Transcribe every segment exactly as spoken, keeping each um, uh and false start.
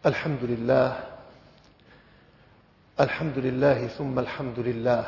الحمد لله الحمد لله ثم الحمد لله،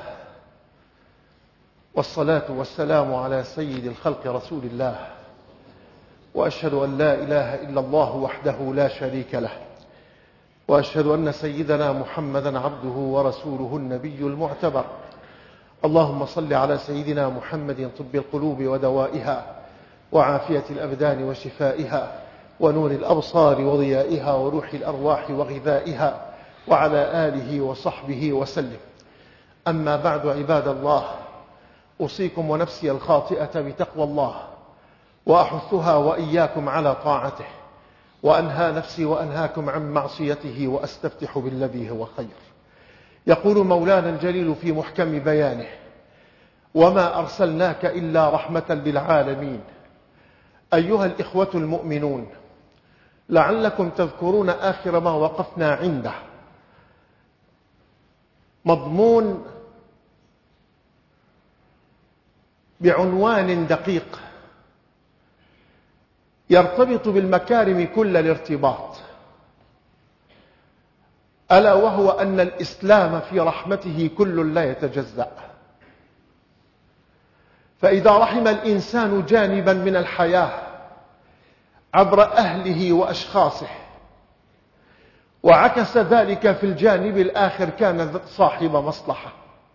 والصلاة والسلام على سيد الخلق رسول الله، وأشهد أن لا إله إلا الله وحده لا شريك له، وأشهد أن سيدنا محمدا عبده ورسوله النبي المعتبر. اللهم صل على سيدنا محمد طب القلوب ودوائها، وعافية الأبدان وشفائها، ونور الأبصار وضيائها، وروح الأرواح وغذائها، وعلى آله وصحبه وسلم. أما بعد، عباد الله، أوصيكم ونفسي الخاطئة بتقوى الله، وأحثها وإياكم على طاعته، وأنهى نفسي وأنهاكم عن معصيته، وأستفتح بالذي هو خير. يقول مولانا الجليل في محكم بيانه: وما أرسلناك إلا رحمة للعالمين. أيها الإخوة المؤمنون، لعلكم تذكرون آخر ما وقفنا عنده، مضمون بعنوان دقيق يرتبط بالمكارم كل الارتباط، ألا وهو أن الإسلام في رحمته كل لا يتجزأ. فإذا رحم الإنسان جانبا من الحياة عبر أهله وأشخاصه، وعكس ذلك في الجانب الآخر، كان صاحب مصلحة.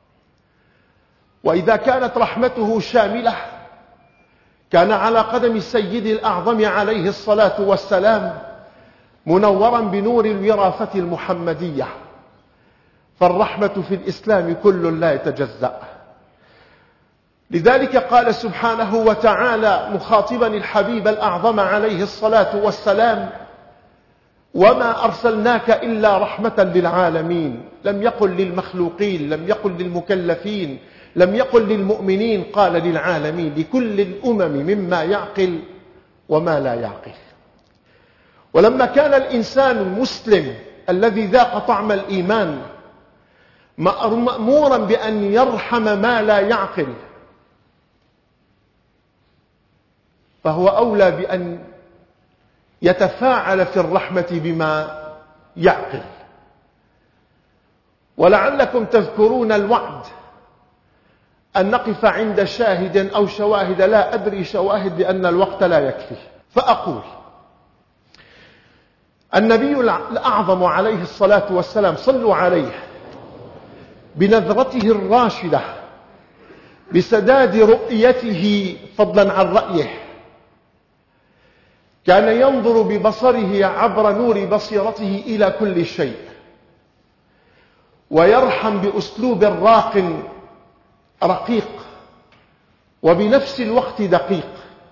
وإذا كانت رحمته شاملة، كان على قدم السيد الأعظم عليه الصلاة والسلام منورا بنور الوراثة المحمدية. فالرحمة في الإسلام كل لا يتجزأ. لذلك قال سبحانه وتعالى مخاطبا الحبيب الأعظم عليه الصلاة والسلام: وما أرسلناك إلا رحمة للعالمين. لم يقل للمخلوقين، لم يقل للمكلفين، لم يقل للمؤمنين، قال للعالمين، لكل الأمم، مما يعقل وما لا يعقل. ولما كان الإنسان المسلم الذي ذاق طعم الإيمان مأمورا بأن يرحم ما لا يعقل، فهو أولى بأن يتفاعل في الرحمة بما يعقل. ولعلكم تذكرون الوعد أن نقف عند شاهد أو شواهد، لا أدري شواهد لأن الوقت لا يكفي، فأقول: النبي الأعظم عليه الصلاة والسلام، صلوا عليه، بنظرته الراشدة، بسداد رؤيته فضلا عن رأيه، كان ينظر ببصره عبر نور بصيرته إلى كل شيء، ويرحم بأسلوب راق رقيق، وبنفس الوقت دقيق.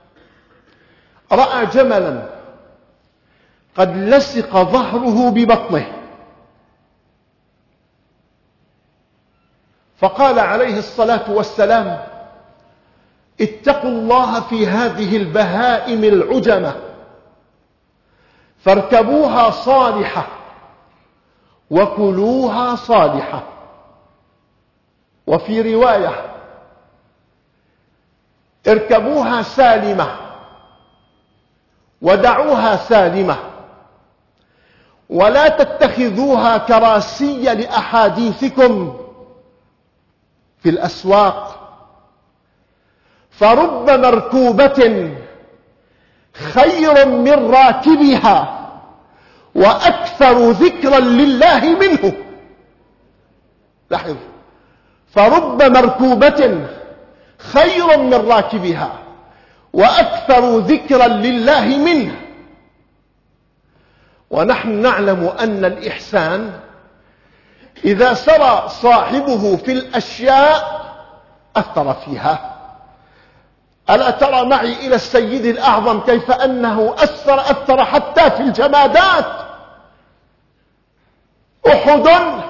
رأى جملا قد لصق ظهره ببطنه، فقال عليه الصلاة والسلام: اتقوا الله في هذه البهائم العجمة، فاركبوها صالحة وكلوها صالحة. وفي رواية: اركبوها سالمة ودعوها سالمة، ولا تتخذوها كراسي لأحاديثكم في الأسواق، فرب مركوبة خير من راكبها وأكثر ذكرا لله منه. لاحظ: فرب مركوبة خير من راكبها وأكثر ذكرا لله منه. ونحن نعلم أن الإحسان إذا سرى صاحبه في الأشياء أثر فيها. ألا ترى معي إلى السيد الأعظم كيف أنه أثر أثر حتى في الجمادات. أحد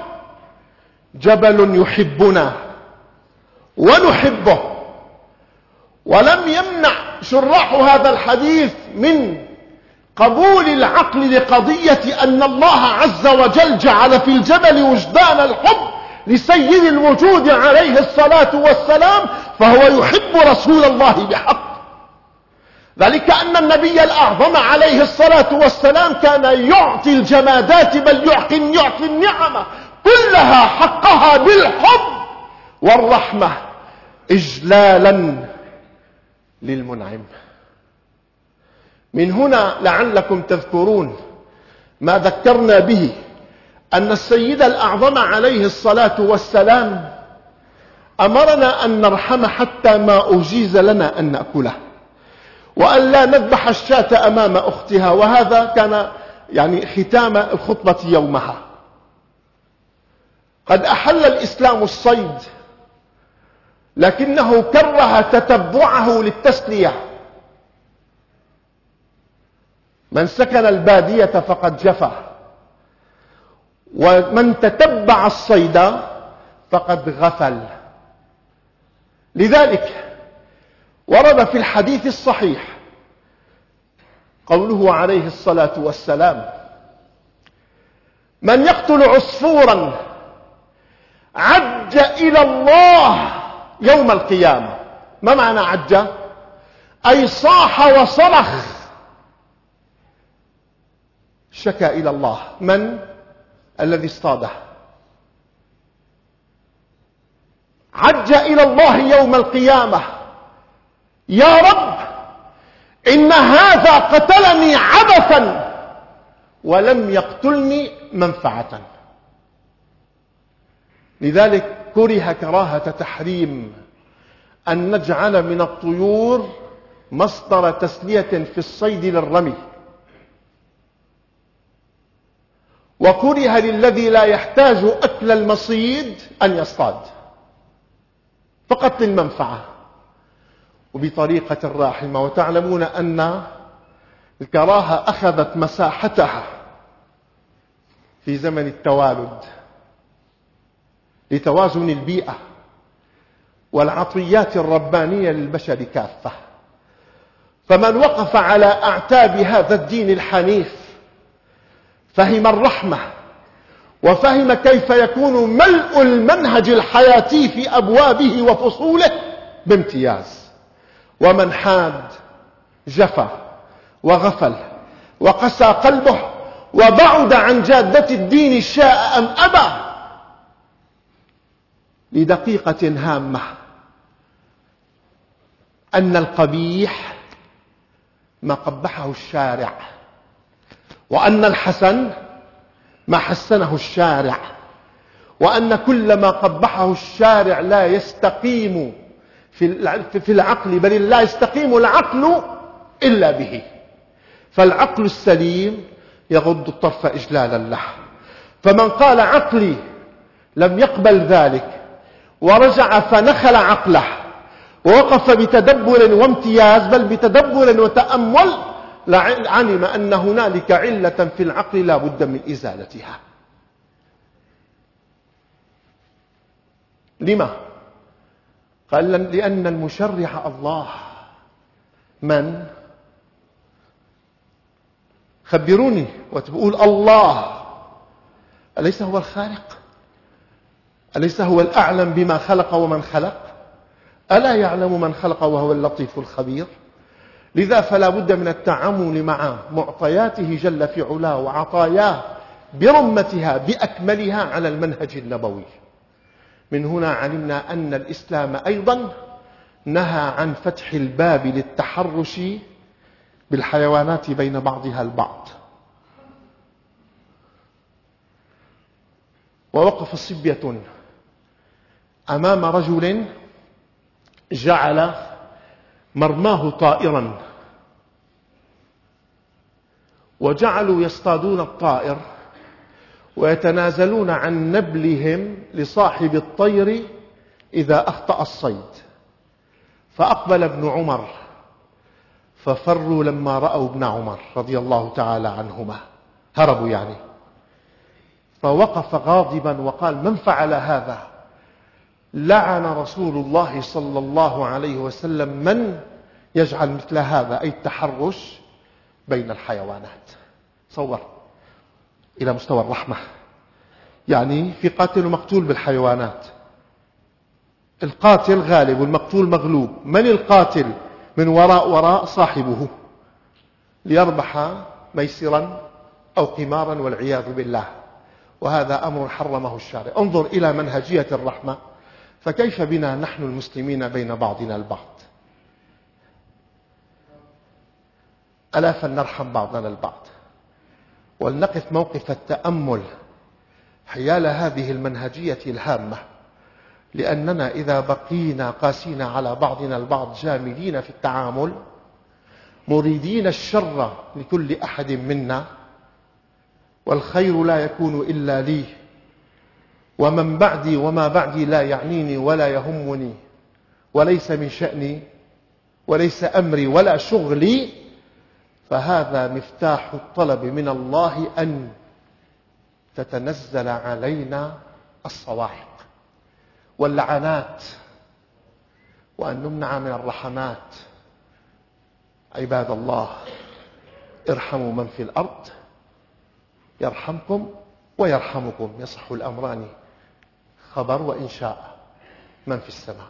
جبل يحبنا ونحبه. ولم يمنع شراح هذا الحديث من قبول العقل لقضية أن الله عز وجل جعل في الجبل وجدان الحب لسيد الوجود عليه الصلاة والسلام، فهو يحب رسول الله بحق. ذلك أن النبي الأعظم عليه الصلاة والسلام كان يعطي الجمادات، بل يعطي, يعطي النعمة كلها حقها بالحب والرحمة إجلالا للمنعم. من هنا لعلكم تذكرون ما ذكرنا به أن السيد الأعظم عليه الصلاة والسلام أمرنا أن نرحم حتى ما أجيز لنا أن نأكله، وأن لا نذبح الشاة أمام أختها، وهذا كان يعني ختام الخطبة يومها. قد أحل الإسلام الصيد، لكنه كره تتبعه للتسلية. من سكن البادية فقد جفا، ومن تتبع الصيد فقد غفل. لذلك ورد في الحديث الصحيح قوله عليه الصلاة والسلام: من يقتل عصفورا عج إلى الله يوم القيامة. ما معنى عج؟ أي صاح وصرخ، شكا إلى الله. من الذي اصطاده؟ عج إلى الله يوم القيامة: يا رب، إن هذا قتلني عبثا ولم يقتلني منفعة. لذلك كره كراهة تحريم أن نجعل من الطيور مصدر تسلية في الصيد للرمي، وكره للذي لا يحتاج أكل المصيد أن يصطاد فقط للمنفعة وبطريقة راحمة. وتعلمون أن الكراهة أخذت مساحتها في زمن التوالد لتوازن البيئة والعطيات الربانية للبشر كافة. فمن وقف على أعتاب هذا الدين الحنيف فهم الرحمة، وفهم كيف يكون ملء المنهج الحياتي في أبوابه وفصوله بامتياز. ومن حاد جفا وغفل وقسى قلبه وبعد عن جادة الدين شاء أم أبى لدقيقة هامة: أن القبيح ما قبحه الشارع، وأن الحسن ما حسنه الشارع، وأن كل ما قبحه الشارع لا يستقيم في العقل، بل لا يستقيم العقل إلا به. فالعقل السليم يغض الطرف إجلالا له. فمن قال عقلي لم يقبل ذلك ورجع فنخل عقله ووقف بتدبر وامتياز، بل بتدبر وتأمل، علم أن هنالك علة في العقل لا بد من إزالتها. لما؟ قال: لأن المشرع الله. من؟ خبروني. وتقول الله، أليس هو الخالق؟ أليس هو الأعلم بما خلق ومن خلق؟ ألا يعلم من خلق وهو اللطيف الخبير؟ لذا فلا بد من التعامل مع معطياته جل في علاه وعطاياه برمتها بأكملها على المنهج النبوي. من هنا علمنا أن الإسلام أيضا نهى عن فتح الباب للتحرش بالحيوانات بين بعضها البعض. ووقف صبية أمام رجل جعل مرماه طائرا، وجعلوا يصطادون الطائر ويتنازلون عن نبلهم لصاحب الطير إذا أخطأ الصيد. فأقبل ابن عمر ففروا لما رأوا ابن عمر رضي الله تعالى عنهما، هربوا يعني. فوقف غاضبا وقال: من فعل هذا؟ لعن رسول الله صلى الله عليه وسلم من يجعل مثل هذا، أي التحرش بين الحيوانات. صور إلى مستوى الرحمة. يعني في قاتل ومقتول بالحيوانات، القاتل غالب والمقتول مغلوب. من القاتل؟ من وراء وراء صاحبه ليربح ميسرا أو قمارا والعياذ بالله، وهذا أمر حرمه الشارع. انظر إلى منهجية الرحمة، فكيف بنا نحن المسلمين بين بعضنا البعض؟ ألا فلنرحم بعضنا البعض ولنقف موقف التأمل حيال هذه المنهجية الهامة، لأننا إذا بقينا قاسين على بعضنا البعض جامدين في التعامل مريدين الشر لكل أحد منا، والخير لا يكون إلا لي، ومن بعدي وما بعدي لا يعنيني ولا يهمني وليس من شأني وليس أمري ولا شغلي، فهذا مفتاح الطلب من الله أن تتنزل علينا الصواعق واللعنات وأن نمنع من الرحمات. عباد الله، ارحموا من في الأرض يرحمكم ويرحمكم، يصح الأمران خبر وإنشاء من في السماء.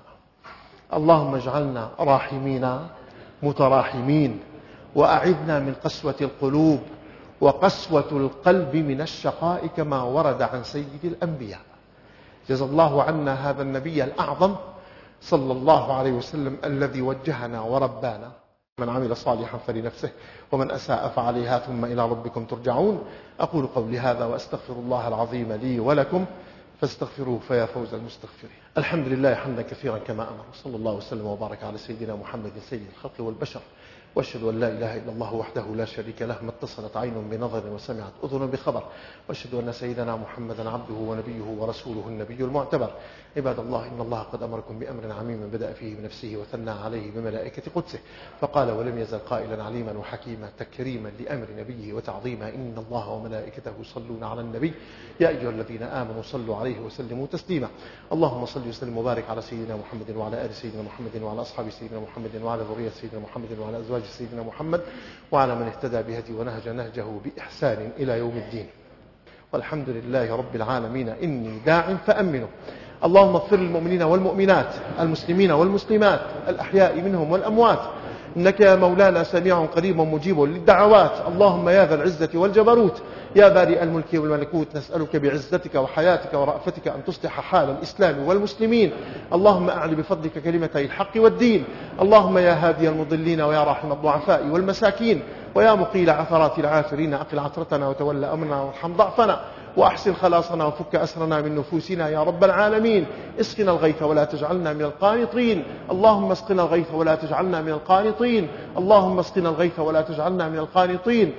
اللهم اجعلنا راحمين متراحمين، وأعذنا من قسوة القلوب وقسوة القلب من الشقاء كما ورد عن سيد الأنبياء. جزا الله عنا هذا النبي الأعظم صلى الله عليه وسلم الذي وجهنا وربانا. من عمل صالحا فلنفسه ومن أساء فعليها ثم إلى ربكم ترجعون. أقول قولي هذا وأستغفر الله العظيم لي ولكم فاستغفروه فيا فوز المستغفرين. الحمد لله حمدا كثيرا كما أمر، صلى الله وسلم وبارك على سيدنا محمد سيد الخلق والبشر، وأشهد أن لا إله إلا الله وحده لا شريك له، ما اتصلت عين بنظر وسمعت أذن بخبر، وأشهد أن سيدنا محمدا عبده ونبيه ورسوله النبي المعتبر. عباد الله، إن الله قد أمركم بأمر عميم بدأ فيه بنفسه وثنى عليه بملائكة قدسه، فقال ولم يزل قائلا عليما وحكيما تكريما لأمر نبيه وتعظيما: إن الله وملائكته يصلون على النبي يا أيها الذين آمنوا صلوا عليه وسلموا تسليما. اللهم صل وسلم وبارك على سيدنا محمد وعلى آل سيدنا محمد وعلى أصحاب سيدنا محمد وعلى ذرية سيدنا محمد وعلى أزواج سيدنا محمد وعلى من اهتدى بهدي ونهج نهجه بإحسان إلى يوم الدين. والحمد لله رب العالمين. إني داع فأمنوا. اللهم اغفر للمؤمنين والمؤمنات، المسلمين والمسلمات، الأحياء منهم والأموات، إنك يا مولانا سميع قريب مجيب للدعوات. اللهم يا ذا العزة والجبروت، يا بارئ الملك والملكوت، نسألك بعزتك وحياتك ورأفتك أن تصلح حال الإسلام والمسلمين. اللهم أعل بفضلك كلمتي الحق والدين. اللهم يا هادي المضلين ويا راحم الضعفاء والمساكين ويا مقيل عثرات العاثرين، أقل عثرتنا وتولى أمرنا وارحم ضعفنا وأحسن خلاصنا وفك أسرنا من نفوسنا يا رب العالمين. اسقنا الغيث ولا تجعلنا من القانطين. اللهم اسقنا الغيث ولا تجعلنا من القانطين. اللهم اسقنا الغيث ولا تجعلنا من القانطين.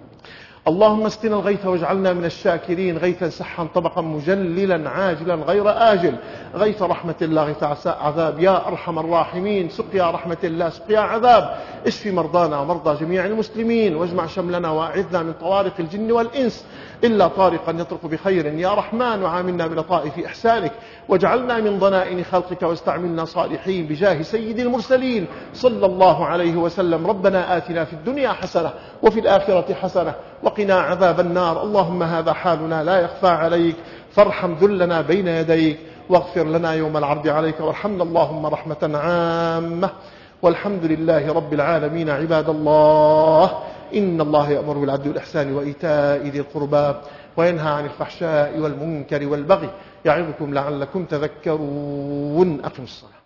اللهم اسقنا الغيث واجعلنا من الشاكرين، غيثا سحا طبقا مجللا عاجلا غير آجل، غيث رحمة الله غيث عذاب يا أرحم الراحمين. سقيا رحمة الله سقيا عذاب. اشفي مرضانا ومرضى جميع المسلمين، واجمع شملنا وأعذنا من طوارق الجن والإنس إلا طارقا يطرق بخير يا رحمن، وعاملنا بلطائف إحسانك، واجعلنا من ضنائن خلقك واستعملنا صالحين بجاه سيد المرسلين صلى الله عليه وسلم. ربنا آتنا في الدنيا حسنة وفي الآخرة حسنة وقنا عذاب النار. اللهم هذا حالنا لا يخفى عليك، فارحم ذلنا بين يديك، واغفر لنا يوم العرض عليك، وارحمنا اللهم رحمة عامة. والحمد لله رب العالمين. عباد الله، إن الله يأمر بالعدل والإحسان وإيتاء ذي القربى وينهى عن الفحشاء والمنكر والبغي، يعظكم لعلكم تذكرون. أقم الصلاة.